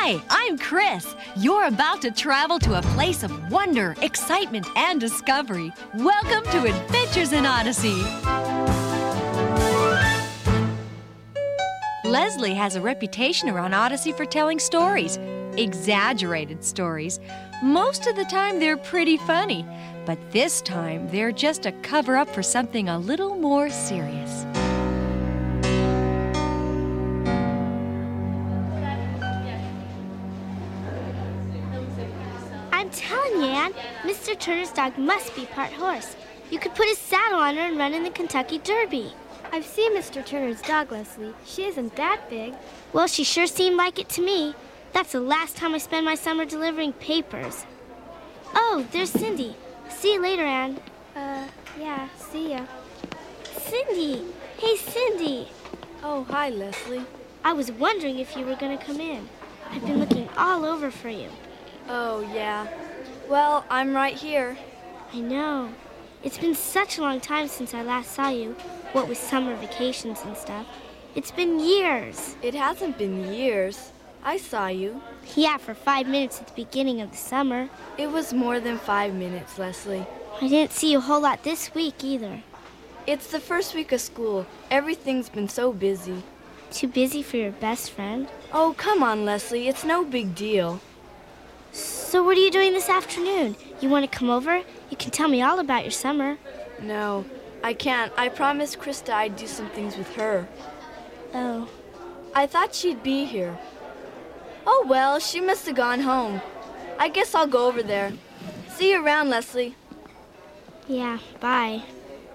Hi, I'm Chris. You're about to travel to a place of wonder, excitement, and discovery. Welcome to Adventures in Odyssey. Leslie has a reputation around Odyssey for telling stories, exaggerated stories. Most of the time, they're pretty funny, but this time, they're just a cover-up for something a little more serious. I'm telling you, Anne, Mr. Turner's dog must be part horse. You could put a saddle on her and run in the Kentucky Derby. I've seen Mr. Turner's dog, Leslie. She isn't that big. Well, she sure seemed like it to me. That's the last time I spend my summer delivering papers. Oh, there's Cindy. See you later, Anne. Yeah, see ya. Cindy! Hey, Cindy! Oh, hi, Leslie. I was wondering if you were going to come in. I've been looking all over for you. Oh, yeah. Well, I'm right here. I know. It's been such a long time since I last saw you, what with summer vacations and stuff. It's been years. It hasn't been years. I saw you. Yeah, for 5 minutes at the beginning of the summer. It was more than 5 minutes, Leslie. I didn't see you a whole lot this week either. It's the first week of school. Everything's been so busy. Too busy for your best friend? Oh, come on, Leslie. It's no big deal. So what are you doing this afternoon? You want to come over? You can tell me all about your summer. No, I can't. I promised Krista I'd do some things with her. Oh. I thought she'd be here. Oh, well, she must have gone home. I guess I'll go over there. See you around, Leslie. Yeah, bye.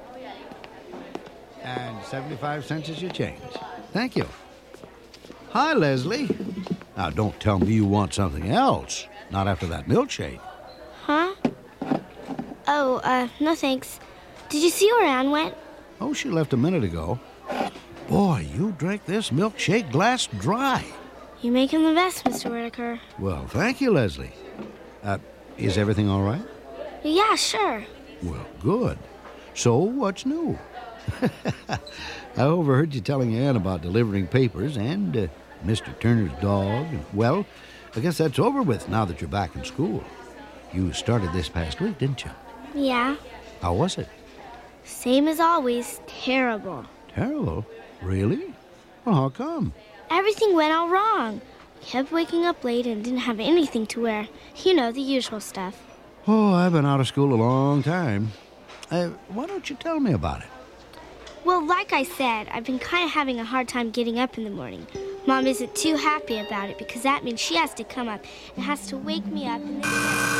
And 75 cents is your change. Thank you. Hi, Leslie. Now, don't tell me you want something else. Not after that milkshake. Huh? Oh, no thanks. Did you see where Anne went? Oh, she left a minute ago. Boy, you drank this milkshake glass dry. You make him the best, Mr. Whitaker. Well, thank you, Leslie. Is everything all right? Yeah, sure. Well, good. So, what's new? I overheard you telling Anne about delivering papers and Mr. Turner's dog. Well, I guess that's over with now that you're back in school. You started this past week, didn't you? Yeah. How was it? Same as always. Terrible. Terrible? Really? Well, how come? Everything went all wrong. Kept waking up late and didn't have anything to wear. You know, the usual stuff. Oh, I've been out of school a long time. Why don't you tell me about it? Well, like I said, I've been kind of having a hard time getting up in the morning. Mom isn't too happy about it because that means she has to come up and has to wake me up and then...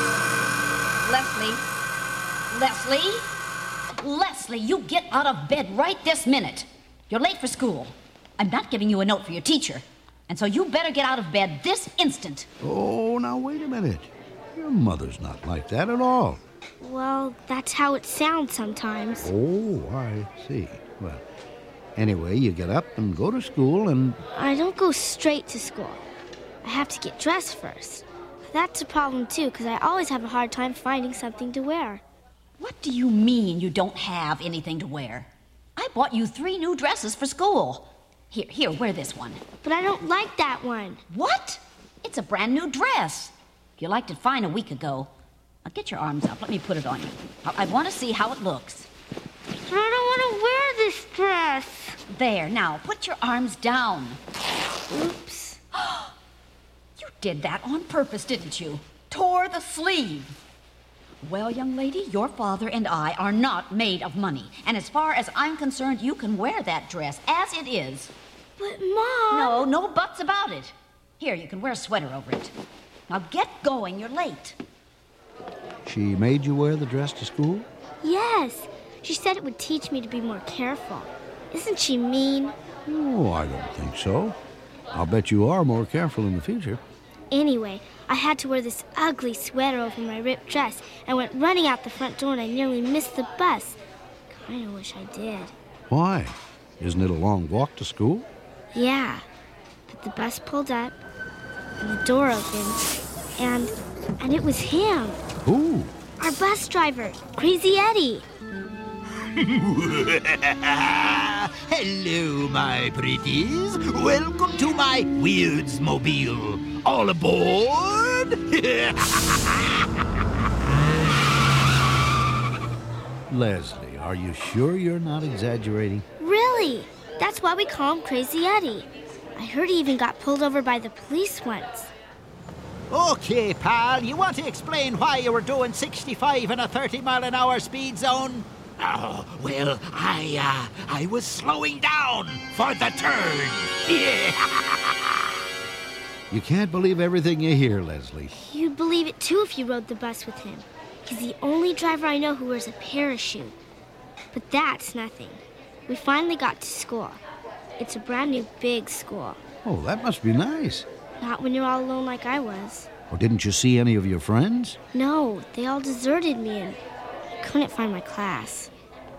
Leslie, you get out of bed right this minute. You're late for school. I'm not giving you a note for your teacher. And so you better get out of bed this instant. Oh, now wait a minute. Your mother's not like that at all. Well, that's how it sounds sometimes. Oh, I see. Well, anyway, you get up and go to school and... I don't go straight to school. I have to get dressed first. That's a problem, too, because I always have a hard time finding something to wear. What do you mean you don't have anything to wear? I bought you 3 new dresses for school. Here, wear this one. But I don't like that one. What? It's a brand new dress. You liked it fine a week ago. Now get your arms up. Let me put it on you. I want to see how it looks. But I don't want to wear this dress. There, now, put your arms down. Oops. You did that on purpose, didn't you? Tore the sleeve. Well, young lady, your father and I are not made of money. And as far as I'm concerned, you can wear that dress as it is. But, Mom... No buts about it. Here, you can wear a sweater over it. Now get going, you're late. She made you wear the dress to school? Yes. She said it would teach me to be more careful. Isn't she mean? Oh, I don't think so. I'll bet you are more careful in the future. Anyway, I had to wear this ugly sweater over my ripped dress. I went running out the front door and I nearly missed the bus. Kinda wish I did. Why? Isn't it a long walk to school? Yeah. But the bus pulled up and the door opened and it was him. Who? Our bus driver, Crazy Eddie. Hello, my pretties. Welcome to my Weirdsmobile. All aboard? Leslie, are you sure you're not exaggerating? Really? That's why we call him Crazy Eddie. I heard he even got pulled over by the police once. Okay, pal, you want to explain why you were doing 65 in a 30-mile-an-hour speed zone? Oh, well, I was slowing down for the turn. You can't believe everything you hear, Leslie. You'd believe it too if you rode the bus with him. He's the only driver I know who wears a parachute. But that's nothing. We finally got to school. It's a brand new big school. Oh, that must be nice. Not when you're all alone like I was. Or didn't you see any of your friends? No, they all deserted me and I couldn't find my class.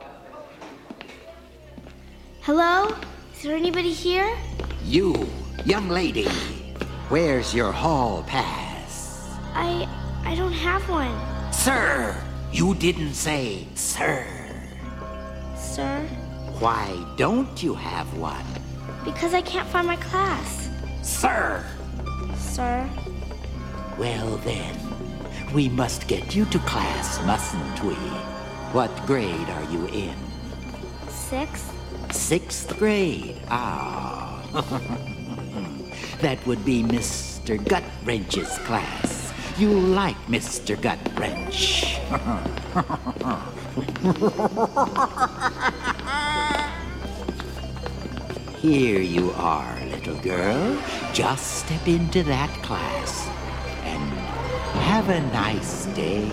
Hello? Is there anybody here? You, young lady, where's your hall pass? I don't have one. Sir, you didn't say sir. Sir? Why don't you have one? Because I can't find my class. Sir! Sir? Well then, we must get you to class, mustn't we? What grade are you in? 6? 6th grade. Ah. That would be Mr. Gutwrench's class. You like Mr. Gutwrench. Here you are, little girl. Just step into that class and have a nice day.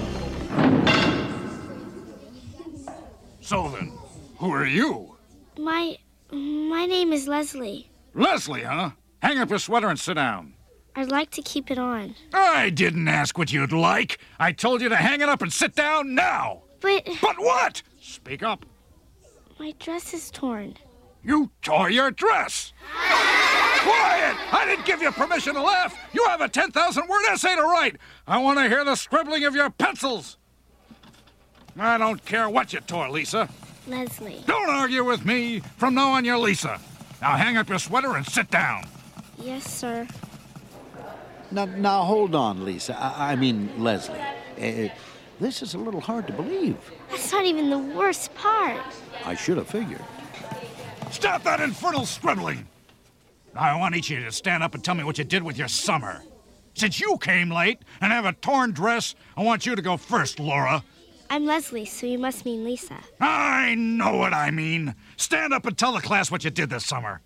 So then, who are you? My name is Leslie. Leslie, huh? Hang up your sweater and sit down. I'd like to keep it on. I didn't ask what you'd like. I told you to hang it up and sit down now. But But what? Speak up. my dress is torn. You tore your dress. Quiet! I didn't give you permission to laugh. You have a 10,000-word essay to write. I want to hear the scribbling of your pencils. I don't care what you tore, Lisa. Leslie. Don't argue with me. From now on, you're Lisa. Now hang up your sweater and sit down. Yes, sir. Now hold on, Lisa. I mean, Leslie. This is a little hard to believe. That's not even the worst part. I should have figured. Stop that infernal scribbling. Now, I want each of you to stand up and tell me what you did with your summer. Since you came late and have a torn dress, I want you to go first, Laura. I'm Leslie, so you must mean Lisa. I know what I mean. Stand up and tell the class what you did this summer.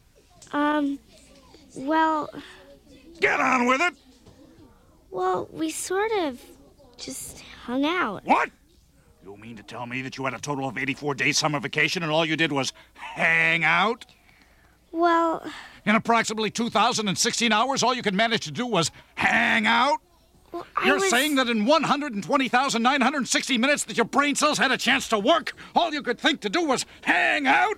Well, Get on with it. we sort of just hung out. What? You mean to tell me that you had a total of 84 days summer vacation and all you did was hang out? Well, In approximately 2,016 hours, all you could manage to do was hang out? You're saying that in 120,960 minutes that your brain cells had a chance to work, all you could think to do was hang out?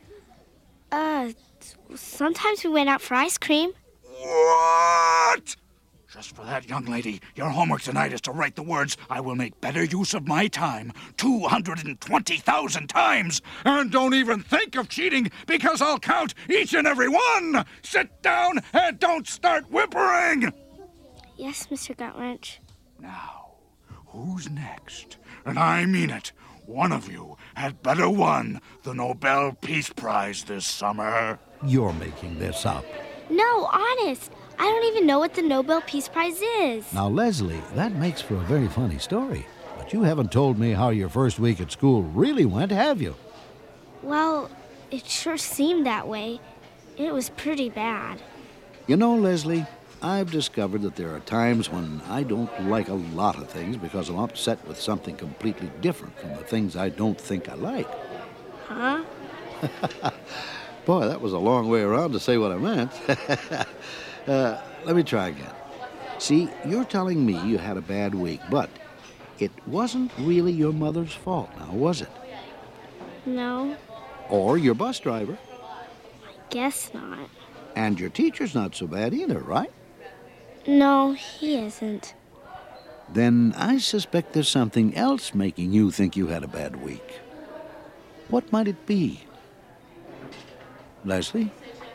Sometimes we went out for ice cream. What? Just for that, young lady, your homework tonight is to write the words, "I will make better use of my time 220,000 times. And don't even think of cheating, because I'll count each and every one. Sit down and don't start whimpering. Yes, Mr. Gutwrench. Now, who's next? And I mean it. One of you had better won the Nobel Peace Prize this summer. You're making this up. No, honest. I don't even know what the Nobel Peace Prize is. Now, Leslie, that makes for a very funny story. But you haven't told me how your first week at school really went, have you? Well, it sure seemed that way. It was pretty bad. You know, Leslie, I've discovered that there are times when I don't like a lot of things because I'm upset with something completely different from the things I don't think I like. Huh? Boy, that was a long way around to say what I meant. Let me try again. See, you're telling me you had a bad week, but it wasn't really your mother's fault now, was it? No, Or your bus driver. guess not. And your teacher's not so bad either, right? No, he isn't. Then I suspect there's something else making you think you had a bad week. What might it be? Leslie?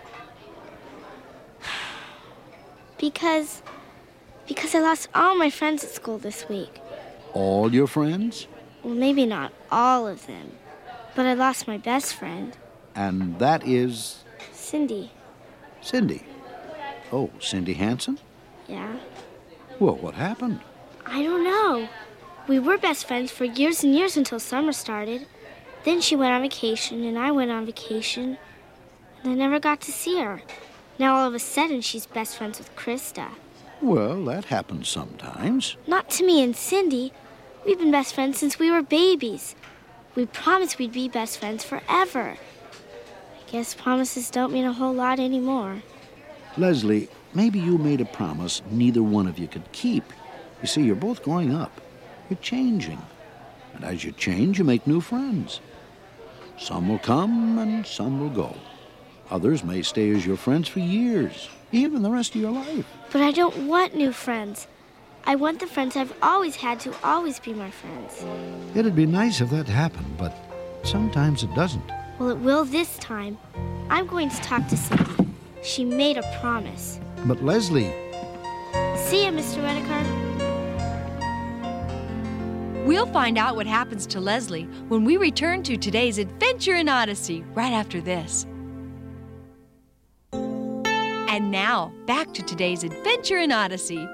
Because I lost all my friends at school this week. All your friends? Well, maybe not all of them, but I lost my best friend. And that is? Cindy. Cindy. Oh, Cindy Hansen? Yeah? Well, what happened? I don't know. We were best friends for years and years until summer started. Then she went on vacation, and I went on vacation, and I never got to see her. Now all of a sudden, she's best friends with Krista. Well, that happens sometimes. Not to me and Cindy. We've been best friends since we were babies. We promised we'd be best friends forever. I guess promises don't mean a whole lot anymore. Leslie, maybe you made a promise neither one of you could keep. You see, you're both growing up. You're changing. And as you change, you make new friends. Some will come and some will go. Others may stay as your friends for years, even the rest of your life. But I don't want new friends. I want the friends I've always had to always be my friends. It'd be nice if that happened, but sometimes it doesn't. Well, it will this time. I'm going to talk to Cindy. She made a promise. But Leslie... See you, Mr. Whitaker. We'll find out what happens to Leslie when we return to today's Adventure in Odyssey right after this. And now, back to today's Adventure in Odyssey.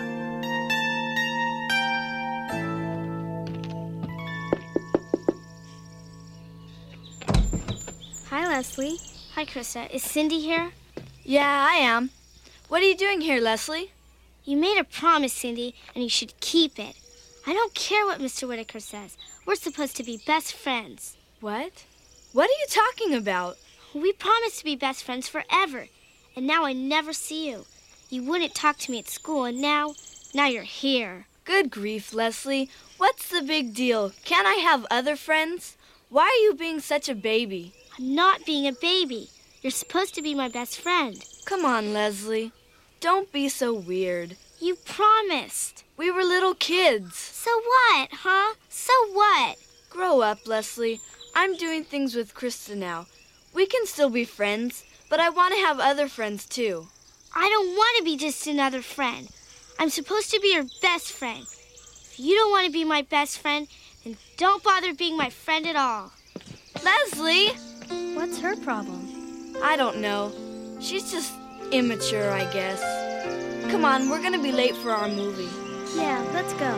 Hi, Leslie. Hi, Krista. Is Cindy here? Yeah, I am. What are you doing here, Leslie? You made a promise, Cindy, and you should keep it. I don't care what Mr. Whitaker says. We're supposed to be best friends. What? What are you talking about? We promised to be best friends forever, and now I never see you. You wouldn't talk to me at school, and now you're here. Good grief, Leslie. What's the big deal? Can't I have other friends? Why are you being such a baby? I'm not being a baby. You're supposed to be my best friend. Come on, Leslie. Don't be so weird. You promised. We were little kids. So what, huh? So what? Grow up, Leslie. I'm doing things with Krista now. We can still be friends, but I want to have other friends too. I don't want to be just another friend. I'm supposed to be your best friend. If you don't want to be my best friend, then don't bother being my friend at all. Leslie! What's her problem? I don't know. She's just immature, I guess. Come on, we're gonna be late for our movie. Yeah, let's go.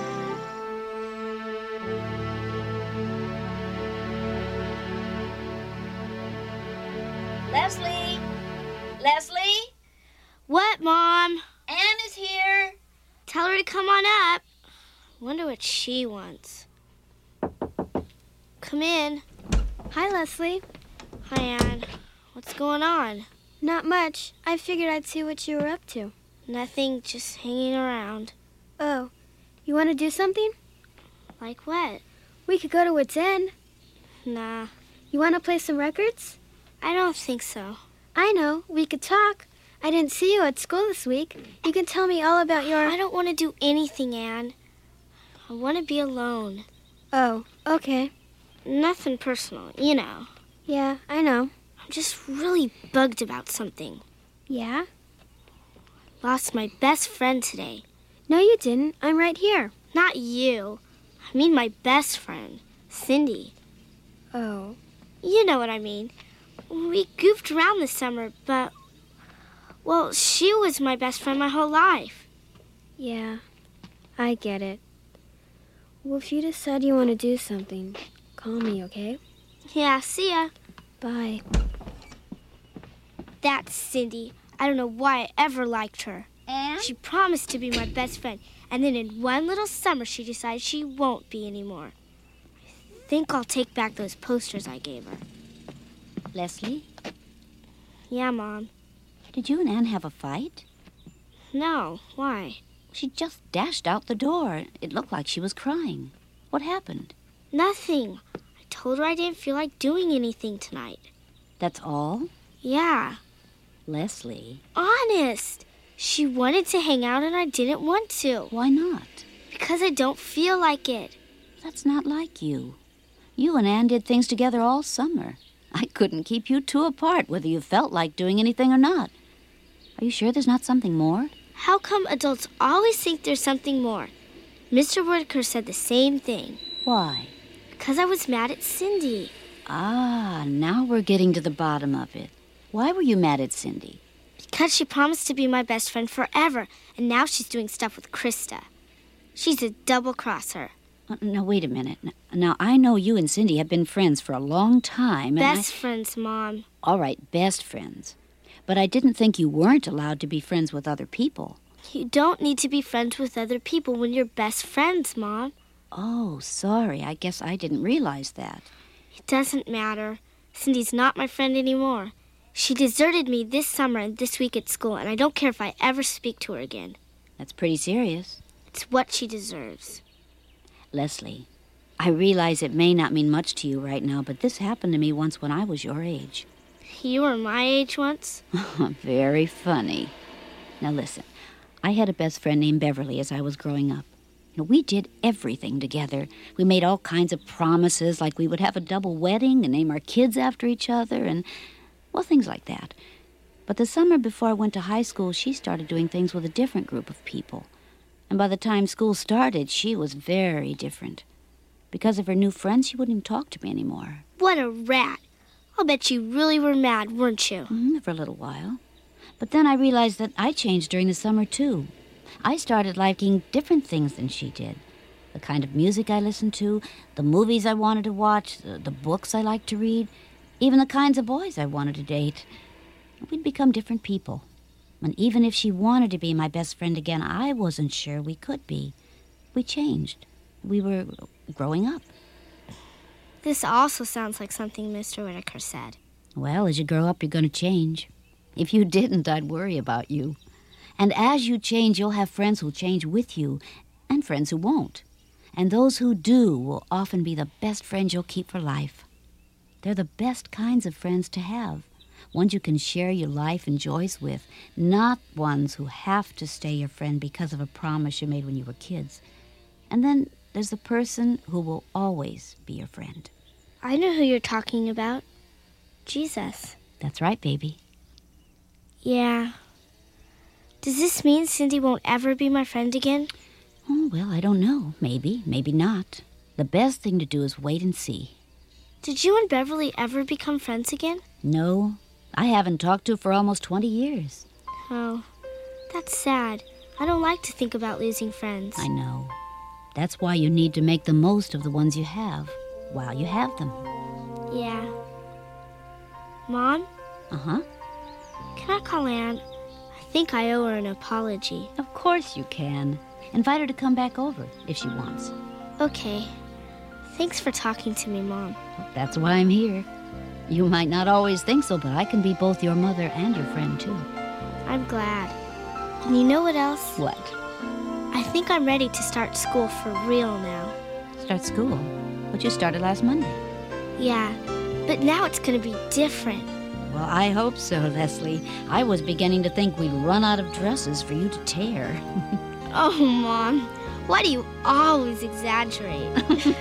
Leslie? Leslie? What, Mom? Anne is here. Tell her to come on up. Wonder what she wants. Come in. Hi, Leslie. Hi, Anne. What's going on? Not much. I figured I'd see what you were up to. Nothing, just hanging around. Oh, you want to do something? Like what? We could go to Wits End. Nah. You want to play some records? I don't think so. I know. We could talk. I didn't see you at school this week. You can tell me all about your... I don't want to do anything, Anne. I want to be alone. Oh, okay. Nothing personal, you know. Yeah, I know. I'm just really bugged about something. Yeah? Lost my best friend today. No, you didn't. I'm right here. Not you. I mean my best friend, Cindy. Oh. You know what I mean. We goofed around this summer, but... Well, she was my best friend my whole life. Yeah, I get it. Well, if you decide you want to do something, call me, okay? Yeah, see ya. Bye. That's Cindy. I don't know why I ever liked her. Anne? She promised to be my best friend, and then in one little summer she decided she won't be anymore. I think I'll take back those posters I gave her. Leslie? Yeah, Mom. Did you and Anne have a fight? No, why? She just dashed out the door. It looked like she was crying. What happened? Nothing. I told her I didn't feel like doing anything tonight. That's all? Yeah. Leslie. Honest. She wanted to hang out and I didn't want to. Why not? Because I don't feel like it. That's not like you. You and Anne did things together all summer. I couldn't keep you two apart, whether you felt like doing anything or not. Are you sure there's not something more? How come adults always think there's something more? Mr. Whitaker said the same thing. Why? Because I was mad at Cindy. Ah, now we're getting to the bottom of it. Why were you mad at Cindy? Because she promised to be my best friend forever, and now she's doing stuff with Krista. She's a double-crosser. Now, wait a minute. Now, I know you and Cindy have been friends for a long time. Best friends, Mom. All right, best friends. But I didn't think you weren't allowed to be friends with other people. You don't need to be friends with other people when you're best friends, Mom. Oh, sorry. I guess I didn't realize that. It doesn't matter. Cindy's not my friend anymore. She deserted me this summer and this week at school, and I don't care if I ever speak to her again. That's pretty serious. It's what she deserves. Leslie, I realize it may not mean much to you right now, but this happened to me once when I was your age. You were my age once? Very funny. Now listen, I had a best friend named Beverly as I was growing up. We did everything together. We made all kinds of promises, like we would have a double wedding and name our kids after each other and, well, things like that. But the summer before I went to high school, she started doing things with a different group of people. And by the time school started, she was very different. Because of her new friends, she wouldn't even talk to me anymore. What a rat. I'll bet you really were mad, weren't you? For a little while. But then I realized that I changed during the summer, too. I started liking different things than she did. The kind of music I listened to, the movies I wanted to watch, the books I liked to read, even the kinds of boys I wanted to date. We'd become different people. And even if she wanted to be my best friend again, I wasn't sure we could be. We changed. We were growing up. This also sounds like something Mr. Whitaker said. Well, as you grow up, you're going to change. If you didn't, I'd worry about you. And as you change, you'll have friends who'll change with you, and friends who won't. And those who do will often be the best friends you'll keep for life. They're the best kinds of friends to have. Ones you can share your life and joys with, not ones who have to stay your friend because of a promise you made when you were kids. And then there's the person who will always be your friend. I know who you're talking about. Jesus. That's right, baby. Yeah. Does this mean Cindy won't ever be my friend again? Oh, well, I don't know. Maybe, maybe not. The best thing to do is wait and see. Did you and Beverly ever become friends again? No. I haven't talked to her for almost 20 years. Oh, that's sad. I don't like to think about losing friends. I know. That's why you need to make the most of the ones you have, while you have them. Yeah. Mom? Uh-huh. Can I call Ann? I think I owe her an apology. Of course you can. Invite her to come back over, if she wants. Okay. Thanks for talking to me, Mom. That's why I'm here. You might not always think so, but I can be both your mother and your friend, too. I'm glad. And you know what else? What? I think I'm ready to start school for real now. Start school? But you started last Monday. Yeah, but now it's going to be different. Well, I hope so, Leslie. I was beginning to think we'd run out of dresses for you to tear. Oh, Mom, why do you always exaggerate?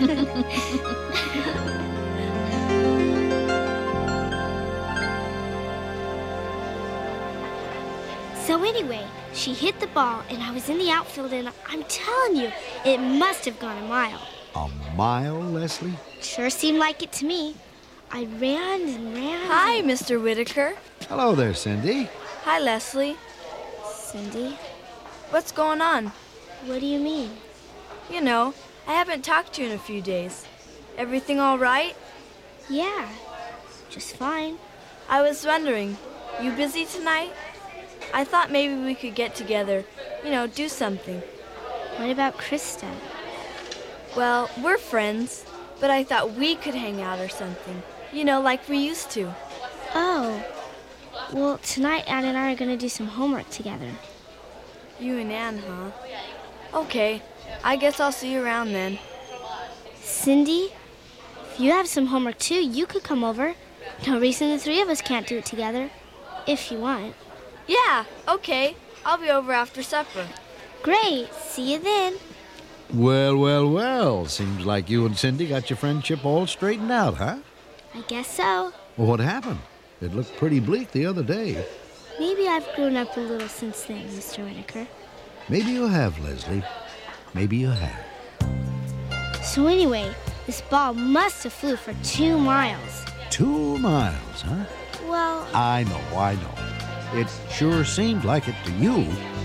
So anyway, she hit the ball, and I was in the outfield, and I'm telling you, it must have gone a mile. A mile, Leslie? Sure seemed like it to me. I ran and ran. Hi, Mr. Whitaker. Hello there, Cindy. Hi, Leslie. Cindy, What's going on? what do you mean? You know, I haven't talked to you in a few days. Everything all right? Yeah, just fine. I was wondering, you busy tonight? I thought maybe we could get together, do something. What about Krista? Well, we're friends, but I thought we could hang out or something. Like we used to. Oh, well, tonight Ann and I are going to do some homework together. You and Ann, huh? Okay, I guess I'll see you around then. Cindy, if you have some homework too, you could come over. No reason the three of us can't do it together, if you want. Yeah, okay. I'll be over after supper. Great, see you then. Well. Seems like you and Cindy got your friendship all straightened out, huh? I guess so. Well, what happened? It looked pretty bleak the other day. Maybe I've grown up a little since then, Mr. Whitaker. Maybe you have, Leslie. Maybe you have. So anyway, this ball must have flew for 2 miles. 2 miles, huh? Well, I know. It sure seemed like it to you.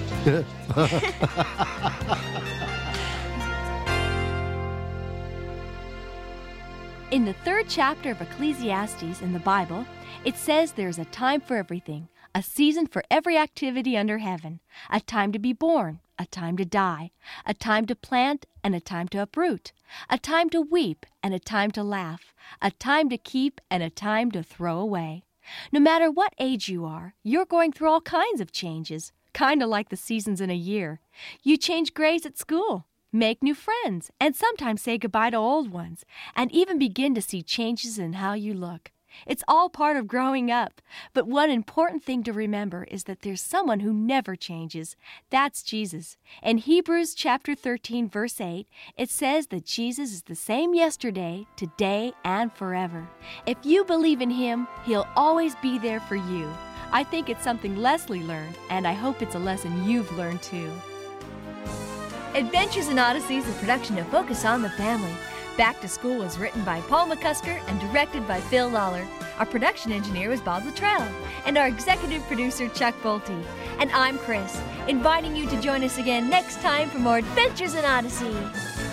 In the 3rd chapter of Ecclesiastes in the Bible, it says there's a time for everything, a season for every activity under heaven, a time to be born, a time to die, a time to plant and a time to uproot, a time to weep and a time to laugh, a time to keep and a time to throw away. No matter what age you are, you're going through all kinds of changes, kind of like the seasons in a year. You change grades at school, make new friends, and sometimes say goodbye to old ones, and even begin to see changes in how you look. It's all part of growing up. But one important thing to remember is that there's someone who never changes. That's Jesus. In Hebrews chapter 13, verse 8, it says that Jesus is the same yesterday, today, and forever. If you believe in him, he'll always be there for you. I think it's something Leslie learned, and I hope it's a lesson you've learned too. Adventures in Odyssey is a production of Focus on the Family. Back to School was written by Paul McCusker and directed by Phil Lawler. Our production engineer was Bob Luttrell, and our executive producer, Chuck Bolte. And I'm Chris, inviting you to join us again next time for more Adventures in Odyssey.